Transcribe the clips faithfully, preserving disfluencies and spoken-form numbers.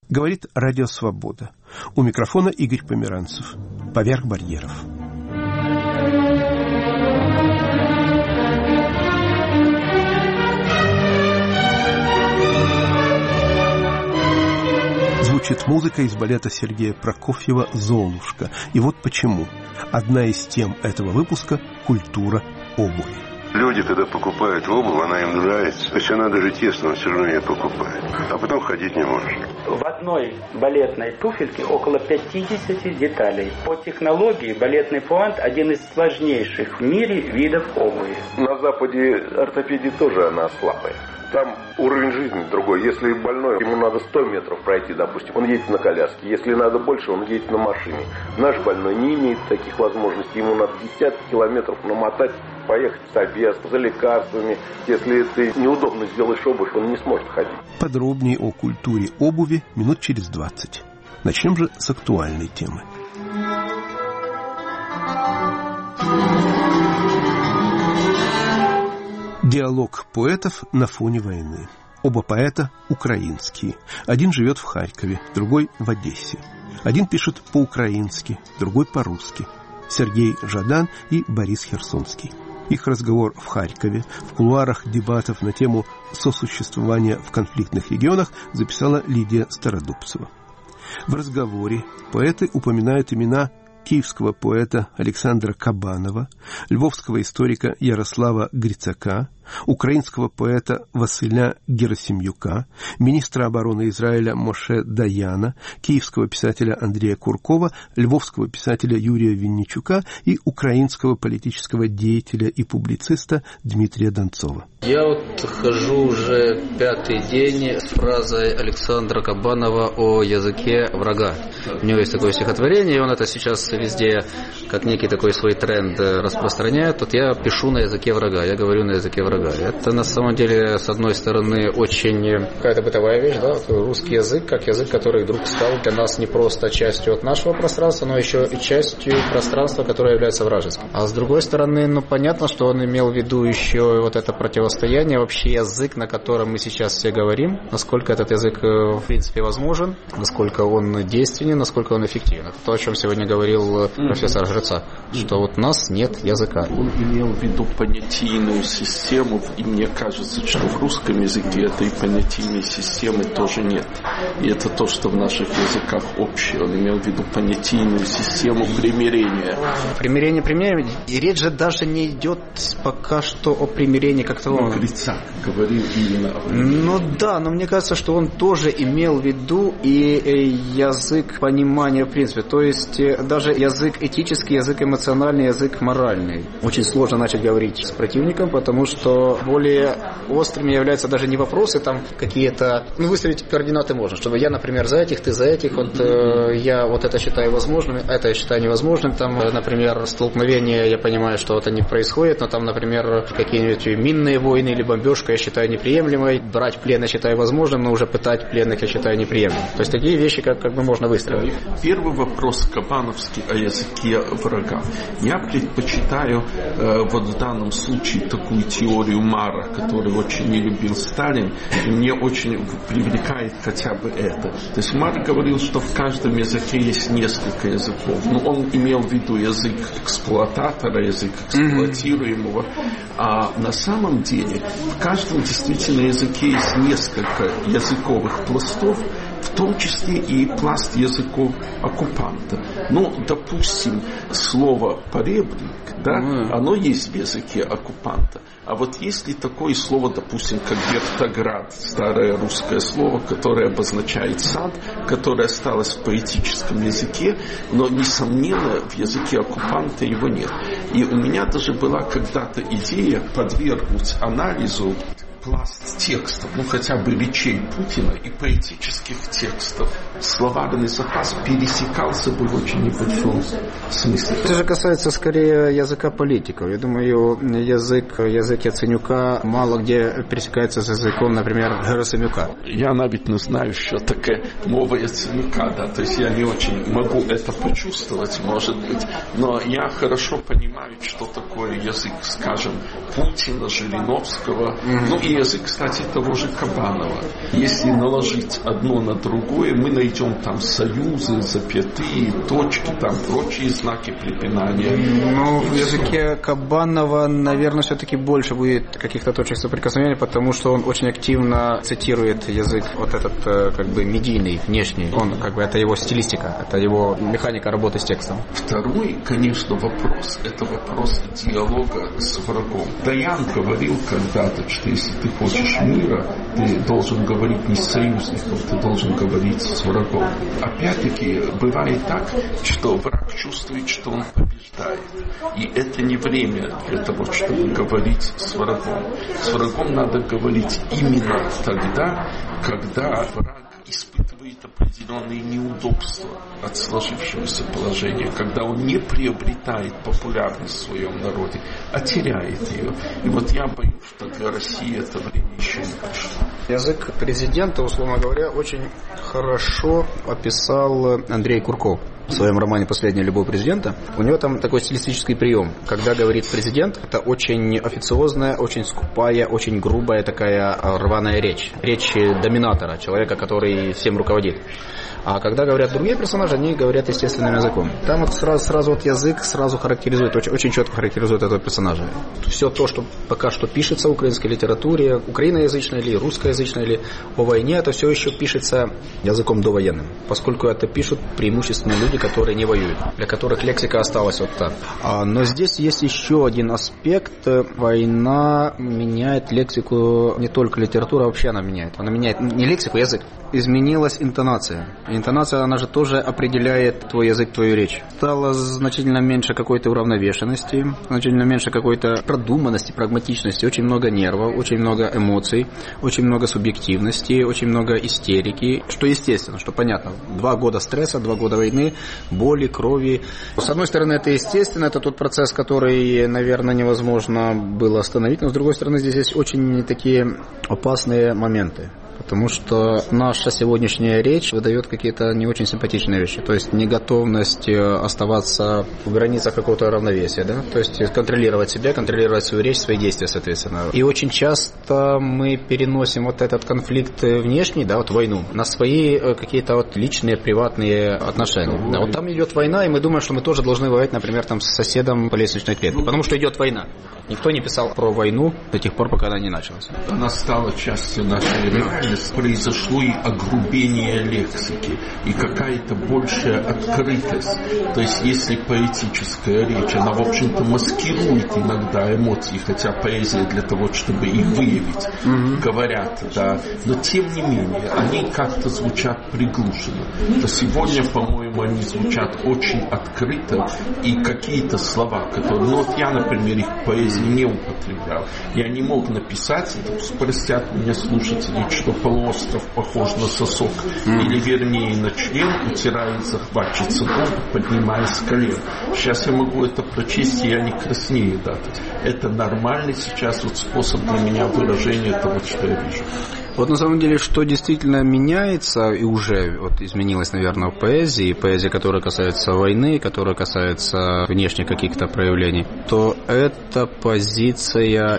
Говорит Радио Свобода. У микрофона Игорь Померанцев. Поверх барьеров. Звучит музыка из балета Сергея Прокофьева «Золушка». И вот почему. Одна из тем этого выпуска – культура обуви. Люди, когда покупают обувь, она им нравится. Если она даже тесная, он все равно ее покупает. А потом ходить не может. В одной балетной туфельке около пятьдесят деталей. По технологии балетный пуант – один из сложнейших в мире видов обуви. На Западе ортопедия тоже она слабая. Там уровень жизни другой. Если больной, ему надо сто метров пройти, допустим, он едет на коляске. Если надо больше, он едет на машине. Наш больной не имеет таких возможностей. Ему надо десятки километров намотать, поехать в собес за лекарствами. Если ты неудобно сделаешь обувь, он не сможет ходить. Подробнее о культуре обуви минут через двадцать. Начнем же с актуальной темы. Диалог поэтов на фоне войны. Оба поэта украинские. Один живет в Харькове, другой в Одессе. Один пишет по-украински, другой по-русски. Сергей Жадан и Борис Херсонский. Их разговор в Харькове, в кулуарах дебатов на тему сосуществования в конфликтных регионах записала Лидия Стародубцева. В разговоре поэты упоминают имена киевского поэта Александра Кабанова, львовского историка Ярослава Грицака, украинского поэта Василя Герасимюка, министра обороны Израиля Моше Даяна, киевского писателя Андрея Куркова, львовского писателя Юрия Винничука и украинского политического деятеля и публициста Дмитрия Донцова. Я вот хожу уже пятый день с фразой Александра Кабанова о языке врага. У него есть такое стихотворение, и он это сейчас везде, как некий такой свой тренд распространяет. Вот я пишу на языке врага, я говорю на языке врага. Это на самом деле, с одной стороны, очень какая-то бытовая вещь, да, русский язык, как язык, который вдруг стал для нас не просто частью от нашего пространства, но еще и частью пространства, которое является вражеским. А с другой стороны, ну, понятно, что он имел в виду еще вот это противостояние, вообще язык, на котором мы сейчас все говорим, насколько этот язык, в принципе, возможен, насколько он действенен, насколько он эффективен. Это то, о чем сегодня говорил профессор Грицак, что вот у нас нет языка. Он имел в виду понятийную систему, и мне кажется, что в русском языке этой понятийной системы тоже нет. И это то, что в наших языках общее. Он имел в виду понятийную систему примирения. Примирение, примирение. И речь же даже не идет пока что о примирении как таковом. Ну, Грицак говорил именно о примирении. Ну да, но мне кажется, что он тоже имел в виду и язык понимания в принципе. То есть даже язык этический, язык эмоциональный, язык моральный. Очень сложно начать говорить с противником, потому что более острыми являются даже не вопросы там какие-то, ну, выставить координаты можно, чтобы я, например, за этих, ты за этих, вот э, я вот это считаю возможным, это я считаю невозможным, там, например, столкновения, я понимаю, что это не происходит, но там, например, какие-нибудь минные войны или бомбежка я считаю неприемлемой, брать плен я считаю возможным, но уже пытать пленных я считаю неприемлемым. То есть такие вещи как, как бы можно выстроить. Первый вопрос кабановский о языке врага. Я предпочитаю э, вот в данном случае такую теорию Мара, который очень не любил Сталин, и мне очень привлекает хотя бы это. То есть Мар говорил, что в каждом языке есть несколько языков. Но он имел в виду язык эксплуататора, язык эксплуатируемого. А на самом деле в каждом действительно языке есть несколько языковых пластов, в том числе и пласт языков оккупанта. Ну, допустим, слово «поребрик», да, mm. оно есть в языке оккупанта. А вот есть ли такое слово, допустим, как «вертоград», старое русское слово, которое обозначает сад, которое осталось в поэтическом языке, но, несомненно, в языке оккупанта его нет. И у меня даже была когда-то идея подвергнуть анализу пласт текстов, ну хотя бы речей Путина и поэтических текстов. Словарный запас пересекался бы в очень небольшом смысле. Это же касается скорее языка политиков. Я думаю, язык, язык Яценюка мало где пересекается с языком, например, Герасимюка. Я навіть не знаю, що таке мова Яценюка, да, то есть я не очень могу это почувствовать, может быть, но я хорошо понимаю, что такое язык, скажем, Путина, Жириновского, mm-hmm. ну русский язык, кстати, того же Кабанова. Если наложить одно на другое, мы найдем там союзы, запятые, точки, там прочие знаки препинания. Ну, в языке Кабанова, наверное, все-таки больше будет каких-то точек соприкосновения, потому что он очень активно цитирует язык вот этот, как бы, медийный, внешний. Он, как бы, это его стилистика, это его механика работы с текстом. Второй, конечно, вопрос, это вопрос диалога с врагом. Даян говорил когда-то, что если ты хочешь мира, ты должен говорить не с союзником, ты должен говорить с врагом. Опять-таки, бывает так, что враг чувствует, что он побеждает. И это не время для того, чтобы говорить с врагом. С врагом надо говорить именно тогда, когда враг испытывает определенные неудобства от сложившегося положения, когда он не приобретает популярность в своем народе, а теряет ее. И вот я боюсь, что для России это время еще не пришло. Язык президента, условно говоря, очень хорошо описал Андрей Курков в своем романе «Последняя любовь президента». У него там такой стилистический прием. Когда говорит президент, это очень официозная, очень скупая, очень грубая такая рваная речь. Речь доминатора, человека, который всем руководит. А когда говорят другие персонажи, они говорят естественным языком. Там вот сразу, сразу вот язык сразу характеризует, очень, очень четко характеризует этого персонажа. Все то, что пока что пишется в украинской литературе, украиноязычной или русскоязычной, или о войне, это все еще пишется языком довоенным. Поскольку это пишут преимущественно люди, которые не воюют, для которых лексика осталась вот так. А, но здесь есть еще один аспект. Война меняет лексику, не только литература, вообще она меняет. Она меняет не лексику, а язык. Изменилась интонация. Интонация, она же тоже определяет твой язык, твою речь. Стало значительно меньше какой-то уравновешенности, значительно меньше какой-то продуманности, прагматичности. Очень много нервов, очень много эмоций, очень много субъективности, очень много истерики. Что естественно, что понятно. Два года стресса, два года войны, боли, крови. С одной стороны, это естественно, это тот процесс, который, наверное, невозможно было остановить. Но с другой стороны, здесь есть очень такие опасные моменты. Потому что наша сегодняшняя речь выдает какие-то не очень симпатичные вещи. То есть неготовность оставаться в границах какого-то равновесия, да? То есть контролировать себя, контролировать свою речь, свои действия, соответственно. И очень часто мы переносим вот этот конфликт внешний, да, вот войну, на свои какие-то вот личные, приватные отношения. Да, вот там идет война, и мы думаем, что мы тоже должны воевать, например, там с соседом по лестничной клетке. Потому что идет война. Никто не писал про войну до тех пор, пока она не началась. Она стала частью нашей реальности. Произошло и огрубение лексики, и какая-то большая открытость. То есть, если поэтическая речь, она, в общем-то, маскирует иногда эмоции, хотя поэзия для того, чтобы их выявить, mm-hmm. говорят, да, но тем не менее, они как-то звучат приглушенно. То сегодня, по-моему, они звучат очень открыто, и какие-то слова, которые, ну вот я, например, их в поэзии не употреблял. Я не мог написать, спросят меня слушатели, что полуостров похож на сосок, mm. или вернее на член, утирает захватчица Бога, поднимаясь с колен. Сейчас я могу это прочесть, и я не краснею, да. Это нормальный сейчас вот способ для меня выражения того, что я вижу. Вот на самом деле, что действительно меняется, и уже вот изменилось, наверное, в поэзии, поэзия, которая касается войны, которая касается внешних каких-то проявлений, то это позиция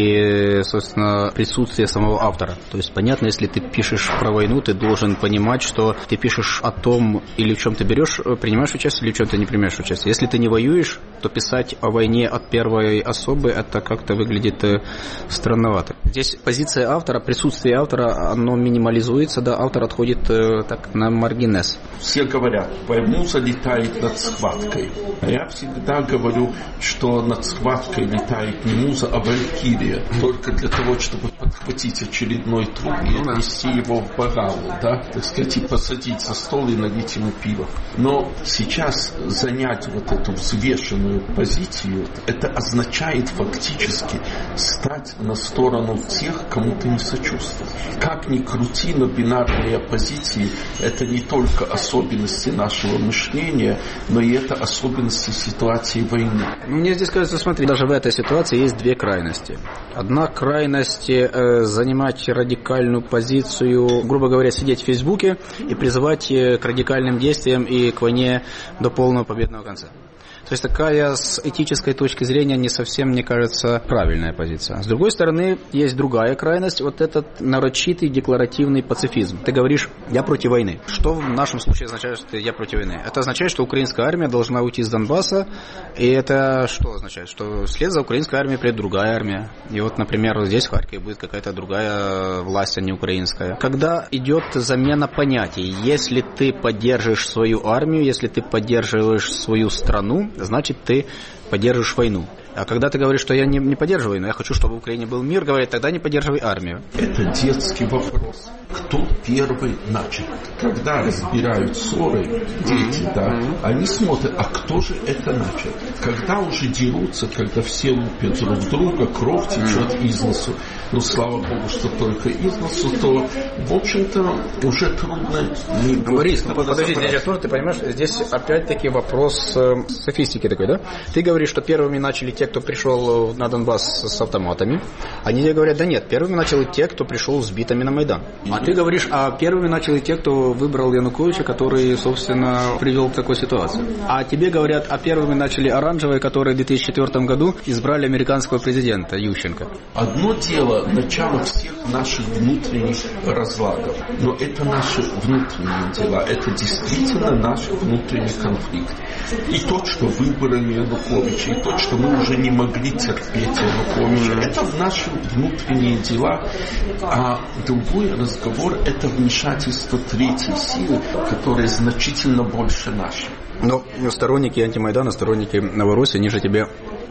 и, собственно, присутствие самого автора. То есть, понятно, если ты пишешь про войну, ты должен понимать, что ты пишешь о том, или в чем ты берешь, принимаешь участие, или в чем ты не принимаешь участие. Если ты не воюешь, то писать о войне от первой особы, это как-то выглядит странновато. Здесь позиция автора, присутствие автора, оно минимализуется, да, автор отходит э, так на маргинез. Все говорят, муза летает над схваткой. А я всегда говорю, что над схваткой летает не муза, а валькирия. Только для того, чтобы подхватить очередной труп и отнести его в Багалу, да, так сказать, и посадить за стол и налить ему пиво. Но сейчас занять вот эту взвешенную позицию, это означает фактически стать на сторону тех, кому ты не сочувствуешь. Как ни крути, но бинарные оппозиции – это не только особенности нашего мышления, но и это особенности ситуации войны. Мне здесь кажется, смотри, даже в этой ситуации есть две крайности. Одна крайность э, – занимать радикальную позицию, грубо говоря, сидеть в Фейсбуке и призывать к радикальным действиям и к войне до полного победного конца. То есть такая с этической точки зрения не совсем, мне кажется, правильная позиция. С другой стороны, есть другая крайность, вот этот нарочитый декларативный пацифизм. Ты говоришь, я против войны. Что в нашем случае означает, что я против войны? Это означает, что украинская армия должна уйти из Донбасса, и это что означает? Что вслед за украинской армией придет другая армия. И вот, например, здесь в Харькове будет какая-то другая власть, а не украинская. Когда идет замена понятий, если ты поддерживаешь свою армию, если ты поддерживаешь свою страну, значит, ты поддерживаешь войну. А когда ты говоришь, что я не, не поддерживаю войну, я хочу, чтобы в Украине был мир, говорят, тогда не поддерживай армию. Это детский вопрос. Кто первый начал? Когда разбирают ссоры дети, mm-hmm. да, mm-hmm. они смотрят, а кто же это начал? Когда уже дерутся, когда все лупят друг друга, кровь течет mm-hmm. из носу, ну, слава богу, что только из носу, то, в общем-то, уже трудно... Не Борис, ну, подожди, здесь тоже, ты понимаешь, здесь опять-таки вопрос э, софистики такой, да? Ты говоришь, что первыми начали те, кто пришел на Донбасс с автоматами. Они тебе говорят, да нет, первыми начали те, кто пришел с битами на Майдан. А ты говоришь, а первыми начали те, кто выбрал Януковича, который, собственно, привел к такой ситуации. А тебе говорят, а первыми начали оранжевые, которые в две тысячи четвёртом году избрали американского президента Ющенко. Одно дело начало всех наших внутренних разладов, но это наши внутренние дела, это действительно наш внутренний конфликт. И то, что выбрали Януковича, и то, что мы уже не могли терпеть Януковича, это наши внутренние дела, а другой разговор – это вмешательство третьей силы, которая значительно больше нашей. Но сторонники антимайдана, сторонники Новороссии, они же тебе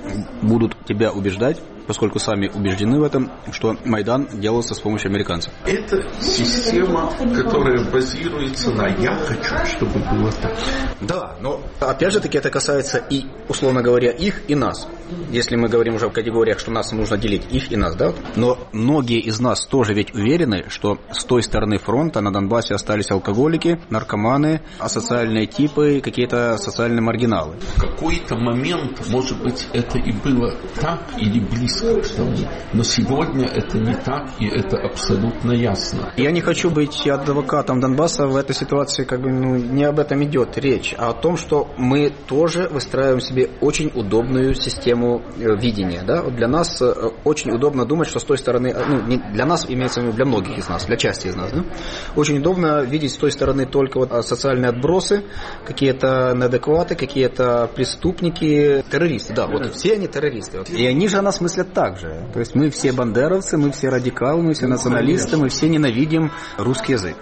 будут тебя убеждать, поскольку сами убеждены в этом, что Майдан делался с помощью американцев. Это система, которая базируется на «я хочу, чтобы было так». Да, но опять же таки это касается и, условно говоря, их и нас. Если мы говорим уже в категориях, что нас нужно делить, их и нас, да? Но многие из нас тоже ведь уверены, что с той стороны фронта на Донбассе остались алкоголики, наркоманы, асоциальные типы, какие-то социальные маргиналы. В какой-то момент, может быть, это и было так или близко к тому, но сегодня это не так, и это абсолютно ясно. Я не хочу быть адвокатом Донбасса в этой ситуации, как бы, ну, не об этом идет речь, а о том, что мы тоже выстраиваем себе очень удобную систему видения, да? Вот для нас очень удобно думать, что с той стороны, ну, не для нас, имеется в виду для многих из нас, для части из нас, да? Очень удобно видеть с той стороны только вот социальные отбросы, какие-то неадекваты, какие-то преступники, террористы, да, вот все они террористы. И они же о нас мыслят так же. То есть мы все бандеровцы, мы все радикалы, мы все националисты, мы все ненавидим русский язык.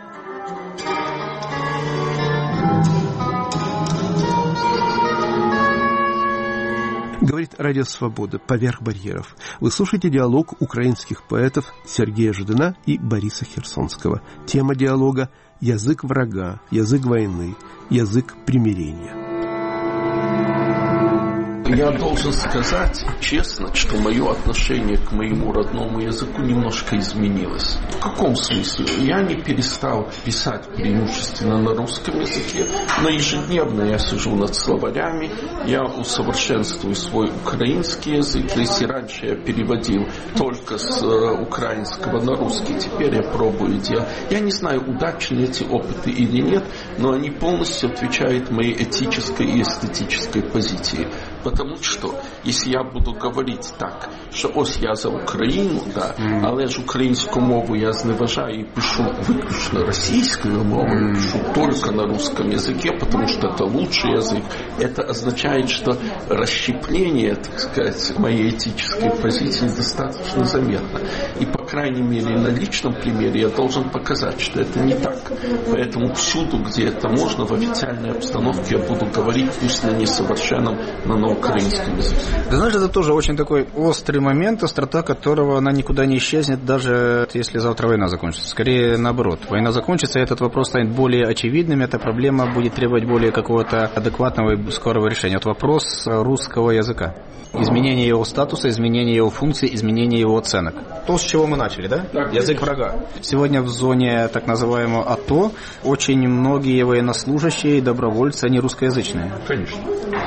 Говорит Радио Свобода «Поверх барьеров». Вы слушаете диалог украинских поэтов Сергея Жадана и Бориса Херсонского. Тема диалога «Язык врага, язык войны, язык примирения». Я должен сказать честно, что мое отношение к моему родному языку немножко изменилось. В каком смысле? Я не перестал писать преимущественно на русском языке, но ежедневно я сижу над словарями, я усовершенствую свой украинский язык. Если раньше я переводил только с украинского на русский, теперь я пробую делать. Я не знаю, удачны эти опыты или нет, но они полностью отвечают моей этической и эстетической позиции. Потому що, якщо я буду говорити так, що ось я за Україну, да, mm. але ж українську мову я зневажаю і пишу виключно російською мовою, mm. пишу только на русском языке, потому что это лучший язык, это означает, что расщепление, так сказать, моей этической позиции достаточно заметно. И, по крайней мере, на личном примере я должен показать, что это не так. Поэтому всюду, где это можно, в официальной обстановке я буду говорить, пусть на несовершенном, но на украинском языке. Ты знаешь, это тоже очень такой острый момент, острота которого она никуда не исчезнет, даже если завтра война закончится. Скорее наоборот. Война закончится, и этот вопрос станет более очевидным, эта проблема будет требовать более какого-то адекватного и скорого решения. Вот вопрос русского языка. Изменение его статуса, изменение его функций, изменение его оценок. То, с чего мы начали. начали, да? да Язык врага. Сегодня в зоне так называемого АТО очень многие военнослужащие и добровольцы, они русскоязычные. Конечно.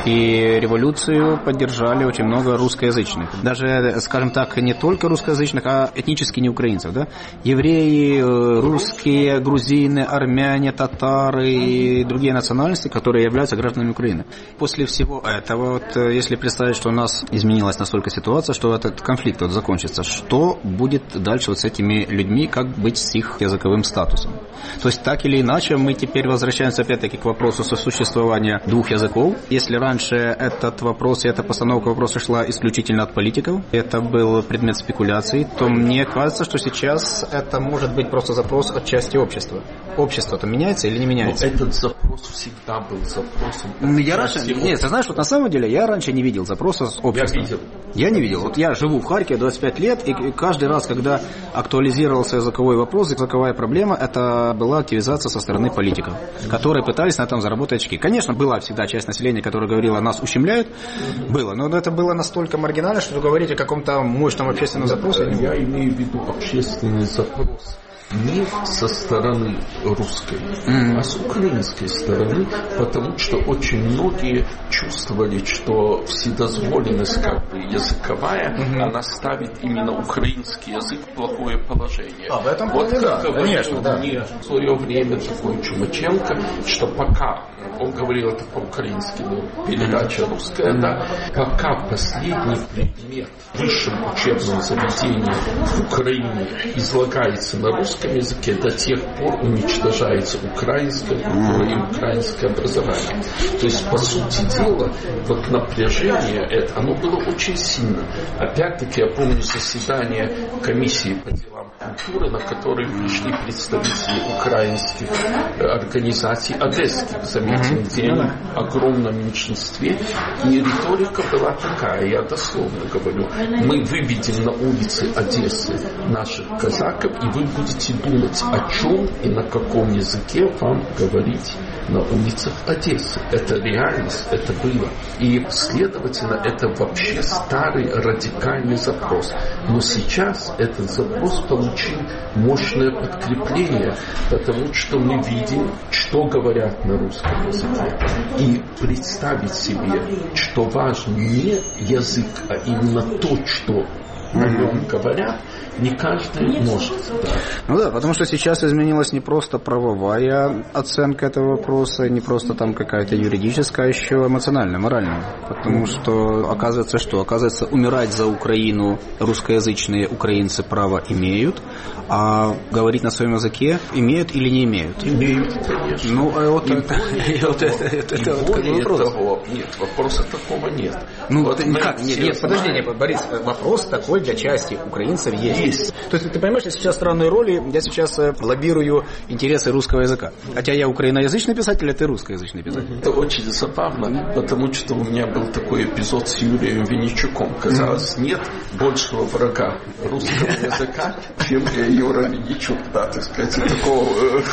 И революцию поддержали очень много русскоязычных. Даже, скажем так, не только русскоязычных, а этнически не украинцев, да? Евреи, русские, грузины, армяне, татары и другие национальности, которые являются гражданами Украины. После всего этого, вот, если представить, что у нас изменилась настолько ситуация, что этот конфликт вот закончится, что будет дальше вот с этими людьми, как быть с их языковым статусом? То есть так или иначе мы теперь возвращаемся опять-таки к вопросу сосуществования двух языков. Если раньше этот вопрос и эта постановка вопроса шла исключительно от политиков, это был предмет спекуляций, то мне кажется, что сейчас это может быть просто запрос от части общества. Общество-то меняется или не меняется? Но этот запрос всегда был запросом. Я раньше, нет, ты знаешь, вот на самом деле я раньше не видел запроса с обществом. Я видел. Я не видел. Вот я живу в Харькове двадцать пять лет, и каждый раз, когда актуализировался языковой вопрос, языковая проблема, это была активизация со стороны политиков, которые пытались на этом заработать очки. Конечно, была всегда часть населения, которая говорила, нас ущемляют, было, но это было настолько маргинально, что говорить о каком-то мощном общественном запросе. Я имею в виду общественный запрос. Не со стороны русской, mm-hmm. а с украинской стороны, потому что очень многие чувствовали, что вседозволенность как бы языковая, mm-hmm. она ставит именно украинский язык в плохое положение. А в этом вот плане, да, говорил конечно, да. мне в свое время такой Чумаченко, что пока, он говорил это по-украински, но передача русская, mm-hmm. да, пока последний предмет в высшем учебном заведении в Украине излагается на русском языке, до тех пор уничтожается украинское и украинское образование. То есть, по сути дела, вот напряжение это, оно было очень сильно. Опять-таки, я помню заседание комиссии по делам культуры, на которой пришли представители украинских организаций, одесских, заметим, где они в огромном меньшинстве, и риторика была такая, я дословно говорю, мы выведем на улицы Одессы наших казаков, и вы будете думать, о чем и на каком языке вам говорить на улицах Одессы. Это реальность, это было. И, следовательно, это вообще старый радикальный запрос. Но сейчас этот запрос получил мощное подкрепление, потому что мы видим, что говорят на русском языке. И представить себе, что важен не язык, а именно то, что о нем говорят, не каждый может. Да. Ну да, потому что сейчас изменилась не просто правовая оценка этого вопроса, не просто там какая-то юридическая, а еще эмоциональная, моральная. Потому что оказывается, что? Оказывается, умирать за Украину русскоязычные украинцы право имеют, а говорить на своем языке имеют или не имеют? Имеют, конечно. Ну, а вот и это, более, вот это, это, это вот более вопрос. Того, нет, вопроса такого нет. Ну, вот ты, как? Нет, нет, подожди, нет, Борис, вопрос такой для части украинцев есть. есть. То есть, ты понимаешь, я сейчас в странной роли, я сейчас лоббирую интересы русского языка. Хотя я украиноязычный писатель, а ты русскоязычный писатель. Это очень забавно, потому что у меня был такой эпизод с Юрием Винничуком. Казалось, нет большего врага русского языка, чем Юра Винничук, да, так сказать, такого,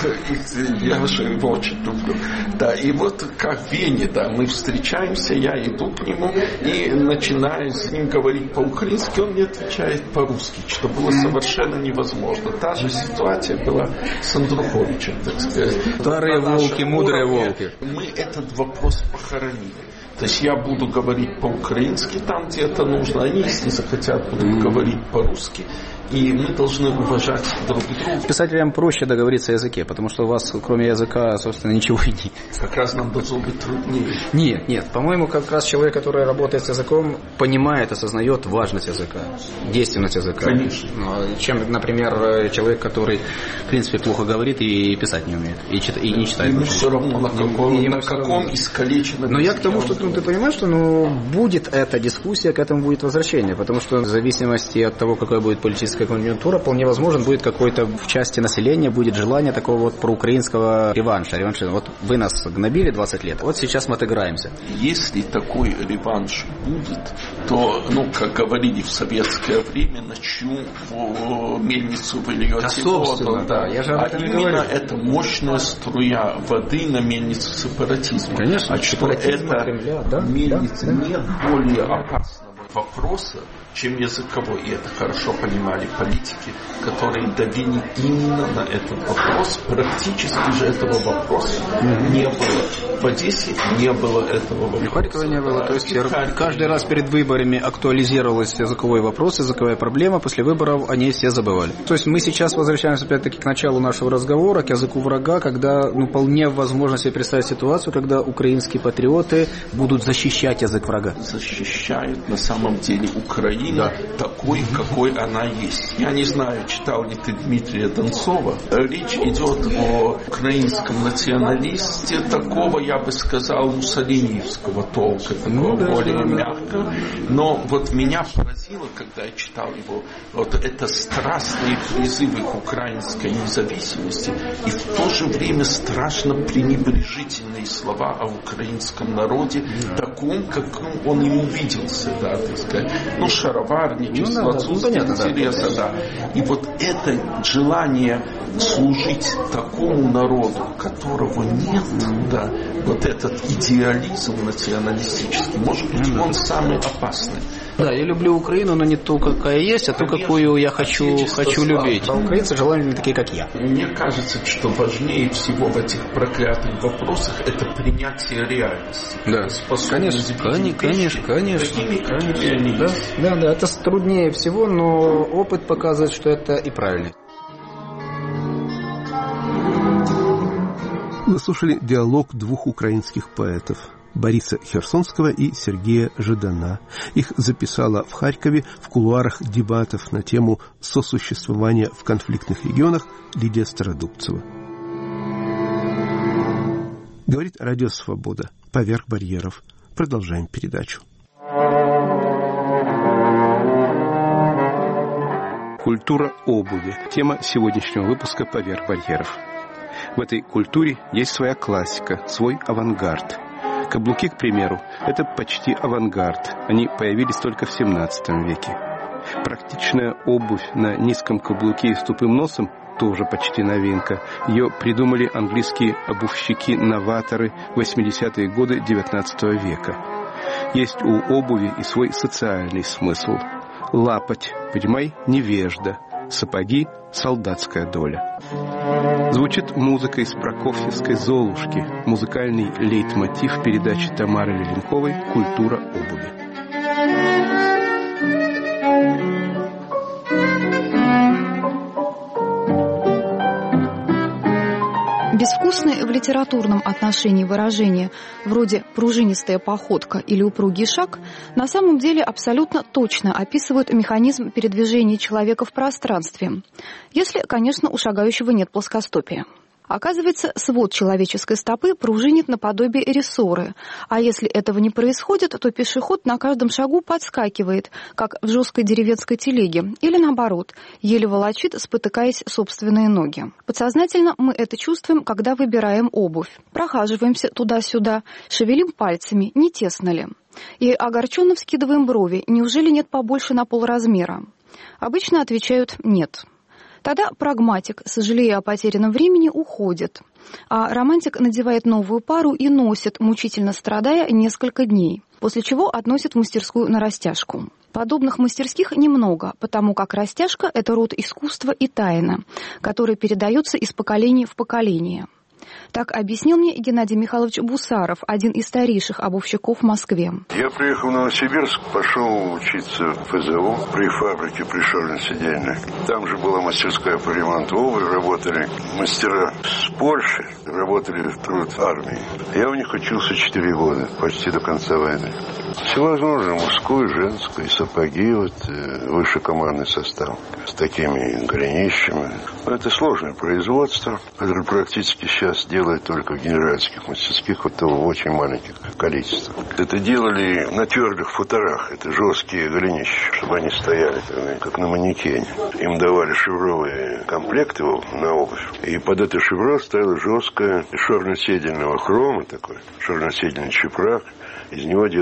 я же его очень люблю. Да, и вот как в Вене, да, мы встречаемся, я иду к нему и начинаю с ним говорить по-украински, он мне отвечает по-русски, что было совершенно невозможно. Та же ситуация была с Андруховичем, так сказать. Старые волки, мудрые волки. Мы этот вопрос похоронили. То есть я буду говорить по-украински там, где это нужно, они, если захотят, будут mm. говорить по-русски. И мы должны уважать друг друга. Писателям проще договориться о языке, потому что у вас, кроме языка, собственно, ничего и нет. Как раз нам должно быть труднее. Нет, нет. По-моему, как раз человек, который работает с языком, понимает, осознает важность языка, действенность языка. Конечно. Чем, например, человек, который, в принципе, плохо говорит и писать не умеет, и, чит... и не читает. Ему все равно, на каком, на каком искалеченном. Но я к тому, что ну, ты понимаешь, что ну, будет эта дискуссия, к этому будет возвращение, потому что в зависимости от того, какая будет политическая конъюнктура, вполне возможен будет какой-то в части населения будет желание такого вот проукраинского реванша. реванша. Вот вы нас гнобили двадцать лет, вот сейчас мы отыграемся. Если такой реванш будет, то, ну, как говорили в советское время, на чью мельницу вы льете воду. Да, я же об этом а именно говорю. Это мощная струя воды на мельницу сепаратизма. Конечно, а что это Кремля, да, мельница да, да. нет более опасного вопроса вопроса, чем языковой. И это хорошо понимали политики, которые давили именно на этот вопрос. Практически же этого вопроса mm-hmm. не было. В Одессе не было этого вопроса. В Харькове не было. То есть каждый раз перед выборами актуализировался языковой вопрос, языковая проблема. После выборов о ней все забывали. То есть мы сейчас возвращаемся опять-таки к началу нашего разговора, к языку врага, когда ну, вполне возможно себе представить ситуацию, когда украинские патриоты будут защищать язык врага. Защищают на самом деле Украину да. такой, какой она есть. Я не знаю, читал ли ты Дмитрия Донцова. Речь идет о украинском националисте такого, я бы сказал, муссолиниевского толка, такого ну, да, более да, мягкого. Но вот меня поразило, когда я читал его, вот это страстные призывы к украинской независимости и в то же время страшно пренебрежительные слова о украинском народе, да. таком, каким он и увиделся, да, так сказать. Ну, шароварничество, ну, да, отсутствие да, интереса, да. да. И вот это желание служить такому народу, которого нет, да, вот этот идеализм националистический, может быть, он самый опасный. Да, я люблю Украину, но не ту, какая есть, а ту, какую я хочу, хочу любить. А украинцы желательно такие, как я. Мне кажется, что важнее всего в этих проклятых вопросах это принятие реальности. Да, конечно, конечно, конечно. Такими, какими они да, есть. Да, да, это труднее всего, но опыт показывает, что это и правильно. Вы слушали диалог двух украинских поэтов Бориса Херсонского и Сергея Жадана. Их записала в Харькове в кулуарах дебатов на тему сосуществования в конфликтных регионах Лидия Стародубцева. Говорит Радио Свобода. Поверх барьеров. Продолжаем передачу. Культура обуви. Тема сегодняшнего выпуска «Поверх барьеров». В этой культуре есть своя классика, свой авангард. Каблуки, к примеру, это почти авангард. Они появились только в семнадцатом веке. Практичная обувь на низком каблуке и с тупым носом тоже почти новинка. Ее придумали английские обувщики-новаторы в восьмидесятые годы девятнадцатого века. Есть у обуви и свой социальный смысл. Лапоть, понимай, невежда. Сапоги — солдатская доля. Звучит музыка из прокофьевской «Золушки», музыкальный лейтмотив передачи Тамары Леленковой «Культура обуви». Безвкусные в литературном отношении выражения вроде «пружинистая походка» или «упругий шаг» на самом деле абсолютно точно описывают механизм передвижения человека в пространстве, если, конечно, у шагающего нет плоскостопия. Оказывается, свод человеческой стопы пружинит наподобие рессоры, а если этого не происходит, то пешеход на каждом шагу подскакивает, как в жесткой деревенской телеге, или наоборот, еле волочит, спотыкаясь собственные ноги. Подсознательно мы это чувствуем, когда выбираем обувь. Прохаживаемся туда-сюда, шевелим пальцами, не тесно ли. И огорченно вскидываем брови, неужели нет побольше на полразмера? Обычно отвечают «нет». Тогда прагматик, сожалея о потерянном времени, уходит, а романтик надевает новую пару и носит, мучительно страдая, несколько дней, после чего относит в мастерскую на растяжку. Подобных мастерских немного, потому как растяжка – это род искусства и тайна, который передается из поколения в поколение. Так объяснил мне Геннадий Михайлович Бусаров, один из старейших обувщиков в Москве. Я приехал в Новосибирск, пошел учиться в ФЗО, при фабрике пришельно-сидельной. Там же была мастерская по ремонту обуви, работали мастера с Польши, работали в труд армии. Я у них учился четыре года, почти до конца войны. Всевозможно, мужской, женской, сапоги, вот, высший командный состав, с такими голенищами. Это сложное производство, которое практически сейчас делают только в генеральских мастерских, вот в очень маленьких количествах. Это делали на твердых футорах, это жесткие голенища, чтобы они стояли как на манекене. Им давали шевровые комплекты на обувь, и под это шевро стояла жесткая черно-седельного хрома такой, черно-седельный чепрак. Из него делали голенища.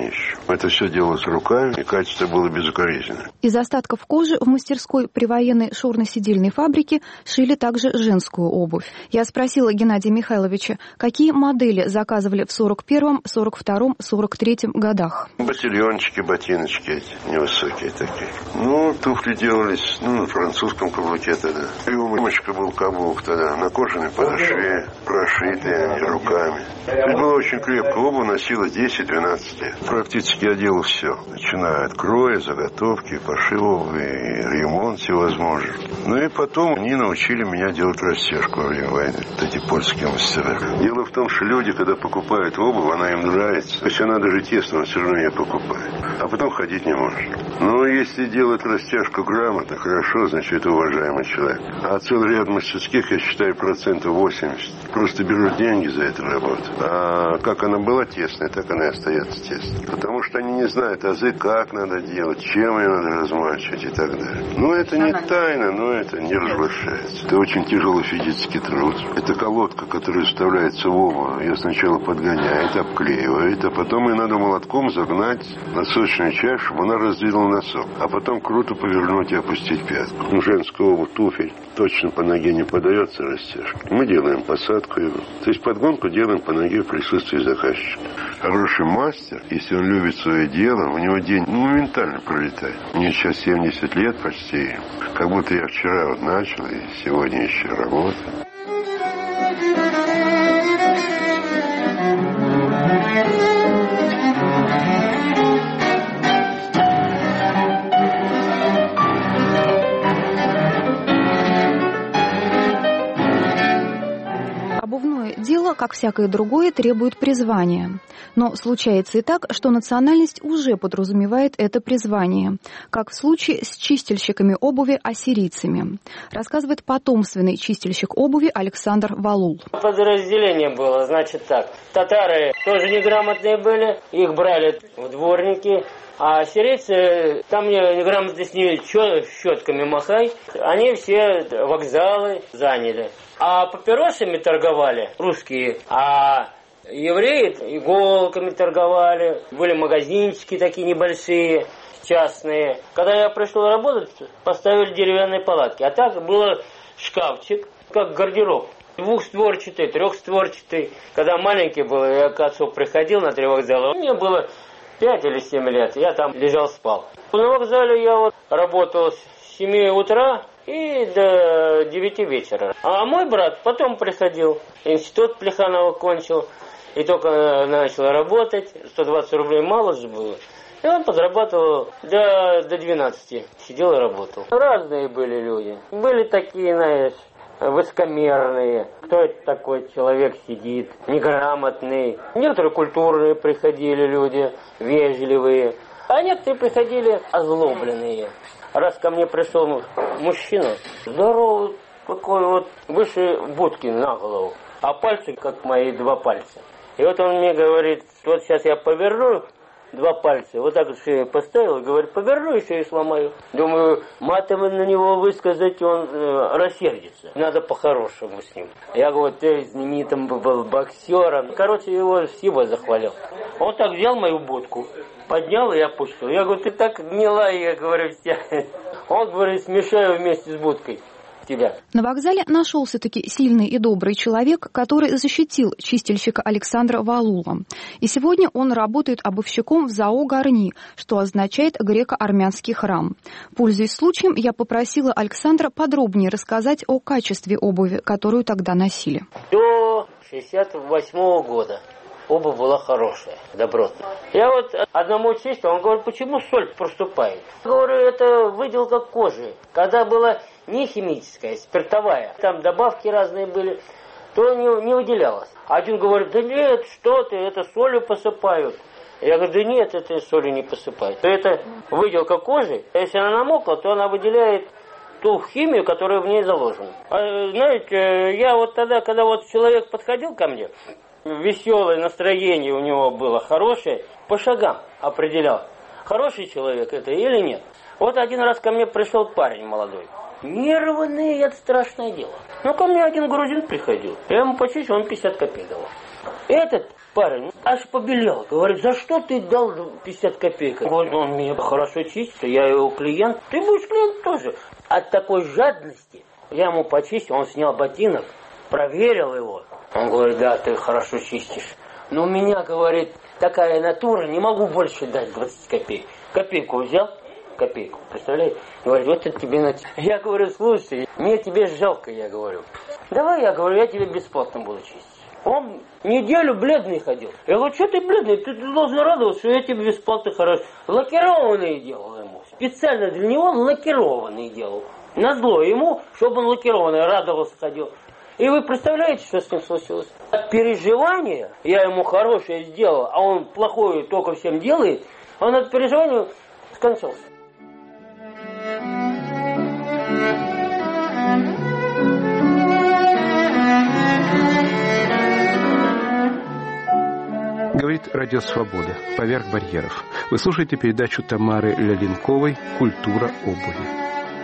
ищу. Это все делалось руками, и качество было безукоризненное. Из остатков кожи в мастерской при военной шурно-сидельной фабрике шили также женскую обувь. Я спросила Геннадия Михайловича, какие модели заказывали в сорок первом, сорок втором, сорок третьем годах. Ботильончики, ботиночки эти, невысокие такие. Ну, туфли делались, ну, на французском каблуке тогда. Рюмочка был каблук тогда, на кожаной подошве, прошитые они руками. Это было очень крепко, обувь носила десять-двенадцать лет. Практически я делал все, начиная от кроя, заготовки, пошива, ремонт всевозможный. Ну и потом они научили меня делать растяжку во время войны, вот эти польские мастера. Дело в том, что люди, когда покупают обувь, она им нравится. То есть она даже тесно, он все равно ее покупает. А потом ходить не может. Но если делать растяжку грамотно, хорошо, значит, это уважаемый человек. А целый ряд мастерских, я считаю, процентов восемьдесят. Просто берут деньги за эту работу. А как она была тесная, так она и остается тесной. Потому что они не знают азы, как надо делать, чем ее надо размачивать и так далее. Ну, это не тайна, но это не разглашается. Это очень тяжелый физический труд. Это колодка, которая вставляется в обувь. Ее сначала подгоняет, обклеивает, а потом ее надо молотком загнать на сочную чашу, чтобы она раздвинула носок. А потом круто повернуть и опустить пятку. Ну, женская обувь, туфель точно по ноге не подается растяжка. Мы делаем посадку его. То есть подгонку делаем по ноге в присутствии заказчика. Хороший мастер, если он любит свое дело, у него день моментально пролетает. Мне сейчас семьдесят лет почти. Как будто я вчера вот начал и сегодня еще работаю. Обувное дело, как всякое другое, требует призвания. Но случается и так, что национальность уже подразумевает это призвание, как в случае с чистильщиками обуви ассирийцами, рассказывает потомственный чистильщик обуви Александр Валул. Подразделение было, значит так. Татары тоже неграмотные были, их брали в дворники. А сирийцы, там неграмотно с ними щетками махай, они все вокзалы заняли. А папиросами торговали русские, а евреи иголками торговали. Были магазинчики такие небольшие, частные. Когда я пришел работать, поставили деревянные палатки. А так был шкафчик, как гардероб. Двухстворчатый, трехстворчатый. Когда маленький был, я к отцу приходил на три вокзала, мне было пять или семь лет, я там лежал, спал. На вокзале я вот работал с семи утра и до девяти вечера. А мой брат потом приходил, институт Плеханова кончил, и только начал работать, сто двадцать рублей мало же было. И он подрабатывал до, до двенадцати, сидел и работал. Разные были люди, были такие, знаешь, высокомерные. Кто это такой человек сидит, неграмотный. Некоторые культурные приходили люди, вежливые. А некоторые приходили озлобленные. Раз ко мне пришел мужчина, здоровый, такой вот, выше будки на голову, а пальцы как мои два пальца. И вот он мне говорит, вот сейчас я поверну два пальца, вот так вот шею поставил, говорит, поверну и шею сломаю. Думаю, матом на него высказать, он э, рассердится. Надо по-хорошему с ним. Я говорю, ты знаменитым был боксером. Короче, его Сиба захвалил. Он так взял мою будку, поднял и опустил. Я говорю, ты так гнила, я говорю, вся. Он говорит, смешаю вместе с будкой тебя. На вокзале нашелся-таки сильный и добрый человек, который защитил чистильщика Александра Валула. И сегодня он работает обувщиком в ЗАО «Гарни», что означает греко-армянский храм. Пользуясь случаем, я попросила Александра подробнее рассказать о качестве обуви, которую тогда носили. До шестьдесят восьмого года обувь была хорошая, добротная. Я вот одному чистил, он говорит, почему соль проступает? Я говорю, это выделка кожи. Когда была не химическая, спиртовая, там добавки разные были, то не, не выделялось. Один говорит, да нет, что ты, это солью посыпают. Я говорю, да нет, это солью не посыпают. Это выделка кожи, если она намокла, то она выделяет ту химию, которая в ней заложена. А, знаете, я вот тогда, когда вот человек подходил ко мне, веселое настроение у него было хорошее, по шагам определял, хороший человек это или нет. Вот один раз ко мне пришел парень молодой. Нервные, это страшное дело. Ну, ко мне один грузин приходил. Я ему почистил, он пятьдесят копеек давал. Этот парень аж побелел. Говорит, за что ты дал пятьдесят копеек? Говорит, он мне хорошо чистит, я его клиент. Ты будешь клиент тоже. От такой жадности я ему почистил, он снял ботинок, проверил его. Он говорит, да, ты хорошо чистишь. Но у меня, говорит, такая натура, не могу больше дать двадцать копеек. Копейку взял, копейку, представляете? Говорит, вот это тебе на... Я говорю, слушай, мне тебе жалко, я говорю. Давай, я говорю, я тебе бесплатно буду чистить. Он неделю бледный ходил. Я говорю, что ты бледный? Ты должен радоваться, что я тебе бесплатно хорошо. Лакированный делал ему. Специально для него лакированный делал. Назло ему, чтобы он лакированный, радовался, ходил. И вы представляете, что с ним случилось? От переживания, я ему хорошее сделал, а он плохое только всем делает, он от переживания скончался. Говорит Радио Свобода. Поверх барьеров. Вы слушаете передачу Тамары Лялинковой «Культура обуви».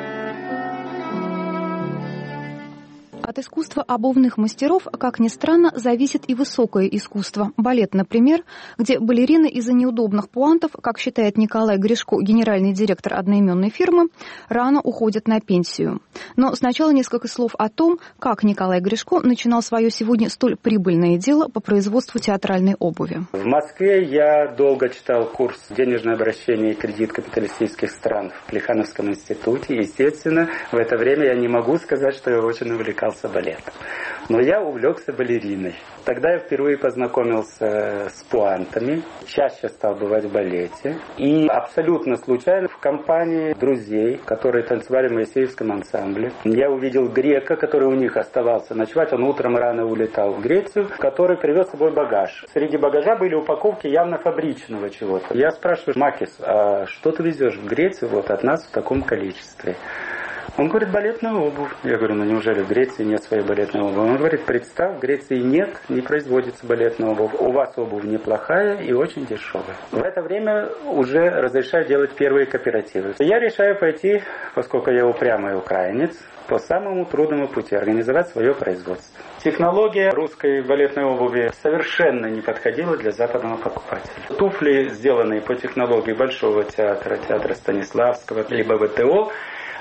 От искусства обувных мастеров, как ни странно, зависит и высокое искусство. Балет, например, где балерины из-за неудобных пуантов, как считает Николай Гришко, генеральный директор одноименной фирмы, рано уходят на пенсию. Но сначала несколько слов о том, как Николай Гришко начинал свое сегодня столь прибыльное дело по производству театральной обуви. В Москве я долго читал курс «Денежное обращение и кредит капиталистических стран» в Плехановском институте. Естественно, в это время я не могу сказать, что я очень увлекался балетом. Но я увлекся балериной. Тогда я впервые познакомился с пуантами, чаще стал бывать в балете. И абсолютно случайно в компании друзей, которые танцевали в Моисеевском ансамбле, я увидел грека, который у них оставался ночевать. Он утром рано улетал в Грецию, который привез с собой багаж. Среди багажа были упаковки явно фабричного чего-то. Я спрашиваю, Макис, а что ты везешь в Грецию вот от нас в таком количестве? Он говорит, балетную обувь. Я говорю, ну неужели в Греции нет своей балетной обуви? Он говорит, представь, в Греции нет, не производится балетная обувь. У вас обувь неплохая и очень дешевая. В это время уже разрешаю делать первые кооперативы. Я решаю пойти, поскольку я упрямый украинец, по самому трудному пути, организовать свое производство. Технология русской балетной обуви совершенно не подходила для западного покупателя. Туфли, сделанные по технологии Большого театра, театра Станиславского, либо ВТО,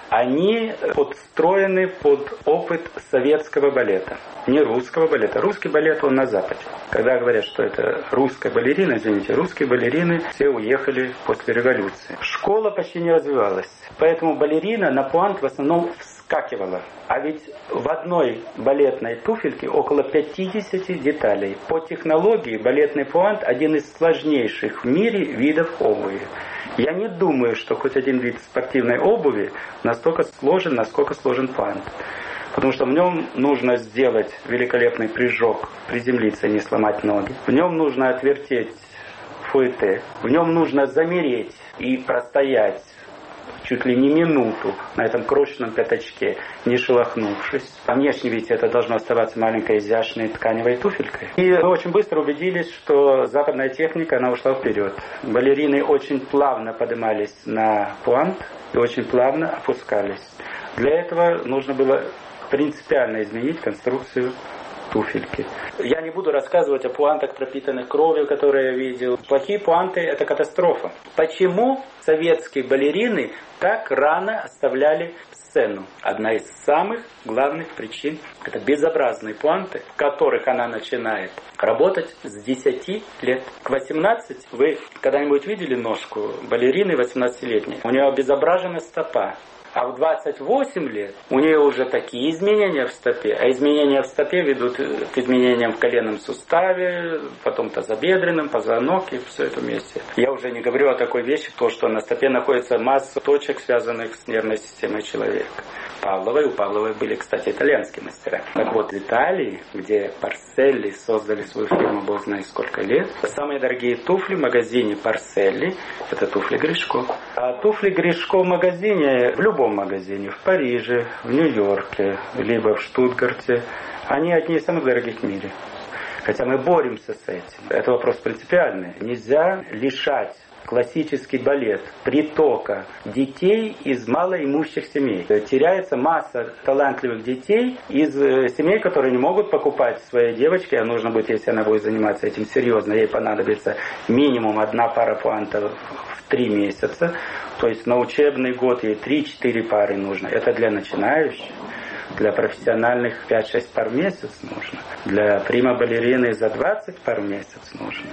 они подстроены под опыт советского балета, не русского балета. Русский балет, он на Западе. Когда говорят, что это русская балерина, извините, русские балерины все уехали после революции. Школа почти не развивалась, поэтому балерина на пуант в основном вскакивала. А ведь в одной балетной туфельке около пятидесяти деталей. По технологии балетный пуант один из сложнейших в мире видов обуви. Я не думаю, что хоть один вид спортивной обуви настолько сложен, насколько сложен пуант. Потому что в нем нужно сделать великолепный прыжок, приземлиться и не сломать ноги. В нем нужно отвертеть фуэте. В нем нужно замереть и простоять чуть ли не минуту на этом крошечном пятачке, не шелохнувшись. А внешне ведь это должно оставаться маленькой изящной тканевой туфелькой. И мы очень быстро убедились, что западная техника, она ушла вперед. Балерины очень плавно поднимались на пуант и очень плавно опускались. Для этого нужно было принципиально изменить конструкцию туфельки. Я не буду рассказывать о пуантах, пропитанных кровью, которые я видел. Плохие пуанты – это катастрофа. Почему советские балерины так рано оставляли сцену? Одна из самых главных причин – это безобразные пуанты, в которых она начинает работать с десяти лет. К восемнадцати вы когда-нибудь видели ножку балерины восемнадцатилетней? У нее обезображена стопа. А в двадцать восемь лет у нее уже такие изменения в стопе, а изменения в стопе ведут к изменениям в коленном суставе, потом тазобедренном, позвонок и все это вместе. Я уже не говорю о такой вещи, то, что на стопе находится масса точек, связанных с нервной системой человека. Павловой, у Павловой были, кстати, итальянские мастера. Так вот, в Италии, где Парселли создали свою фирму, бог знает сколько лет, самые дорогие туфли в магазине Парселли – это туфли Гришко. А туфли Гришко в магазине, в любом магазине, в Париже, в Нью-Йорке, либо в Штутгарте, они одни из самых дорогих в мире. Хотя мы боремся с этим. Это вопрос принципиальный. Нельзя лишать классический балет притока детей из малоимущих семей. Теряется масса талантливых детей из семей, которые не могут покупать своей девочке, а нужно будет, если она будет заниматься этим серьезно, ей понадобится минимум одна пара пуантов в три месяца. То есть на учебный год ей три-четыре пары нужно. Это для начинающих. Для профессиональных пять-шесть пар в месяц нужно. Для прима-балерины за двадцать пар в месяц нужно.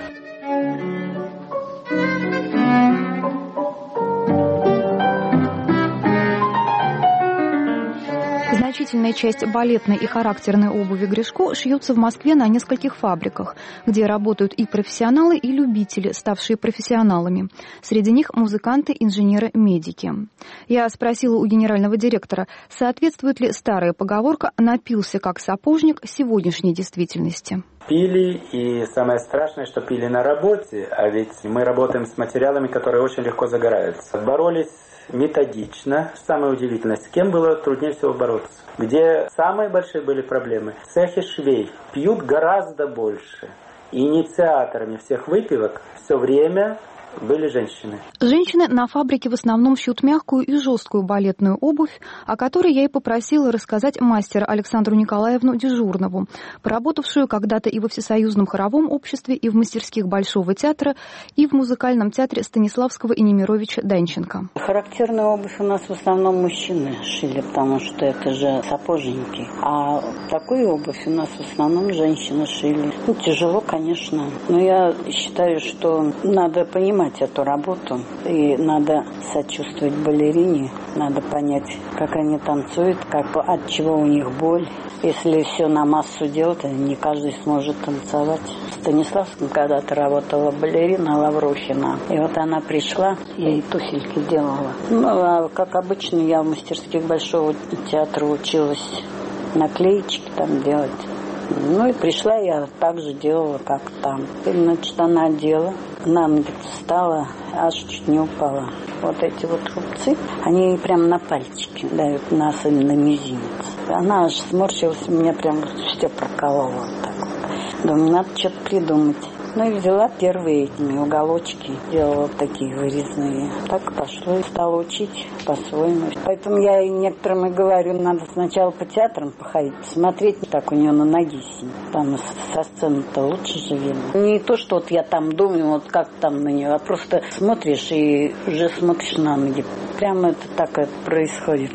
Значительная часть балетной и характерной обуви Гришко шьется в Москве на нескольких фабриках, где работают и профессионалы, и любители, ставшие профессионалами. Среди них музыканты, инженеры, медики. Я спросила у генерального директора, соответствует ли старая поговорка «напился как сапожник» сегодняшней действительности. Пили, и самое страшное, что пили на работе, а ведь мы работаем с материалами, которые очень легко загораются. Боролись методично. Самое удивительное, с кем было труднее всего бороться? Где самые большие были проблемы? В цехе швей пьют гораздо больше. Инициаторами всех выпивок все время были женщины. Женщины на фабрике в основном шьют мягкую и жесткую балетную обувь, о которой я и попросила рассказать мастера Александру Николаевну Дежурнову, поработавшую когда-то и во Всесоюзном хоровом обществе, и в мастерских Большого театра, и в музыкальном театре Станиславского и Немировича Данченко. Характерную обувь у нас в основном мужчины шили, потому что это же сапожники. А такую обувь у нас в основном женщины шили. Ну, тяжело, конечно, но я считаю, что надо понимать эту работу, и надо сочувствовать балерине, надо понять, как они танцуют, как, от чего у них боль. Если все на массу делать, не каждый сможет танцевать. В Станиславском когда-то работала балерина Лаврухина, и вот она пришла, я ей туфельки делала. Ну, а как обычно, я в мастерских Большого театра училась наклеечки там делать. Ну и пришла, я так же делала, как там. И, значит, она одела, на ноги встала, аж чуть не упала. Вот эти вот рубцы, они прям на пальчики дают, на, особенно на мизинец. Она аж сморщилась, меня прям все проколола вот так вот. Думаю, надо что-то придумать. Ну и взяла первые этими уголочки, делала такие вырезные. Так пошло и стала учить по-своему. Поэтому я и некоторым и говорю, надо сначала по театрам походить, посмотреть, так у нее на ноги сидит. Там со сцены-то лучше же видно. Не то, что вот я там думаю, вот как там на нее, а просто смотришь и уже смотришь на ноги. Прямо это так это происходит.